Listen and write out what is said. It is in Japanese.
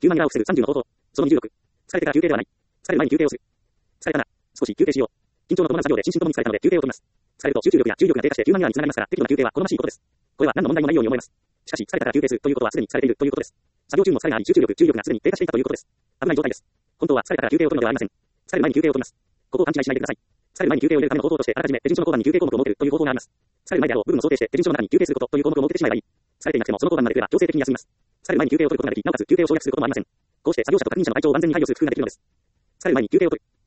ヒューマンエラーを防ぐ30の方法。その26。疲れてから休憩ではない。疲れる前に休憩をする。疲れたな。少し休憩しよう。緊張の伴う作業で心身ともに疲れたので休憩を取ります。疲れると集中力や注意力が低下してヒューマンエラーにつながりますから、適度な休憩は好ましいことです。これは何の問題もないように思えます。しかし、疲れたから休憩するということはすでに疲れているということです。作業中も疲れがあり、注意力がすでに低下していたということです。危ない状態です。本当は疲れたから休憩を取るのではありません。疲れる前に休憩を取ります。ここを勘違いしないでください。疲れる前に休憩を入れるための方法として、あらかじめ手順書の後番に休憩項目を設けるという方法があります。疲れる前であろう部分を想定して、手順書の中に休憩することという項目を設けてしまえばいい。疲れていなくてもその後番まで来れば強制的に休みます。疲れる前に休憩を取ることができ、なおかつ休憩を省略することもありません。こうして作業者と確認者の体調を万全に配慮する工夫ができるのです。疲れる前に休憩を取る。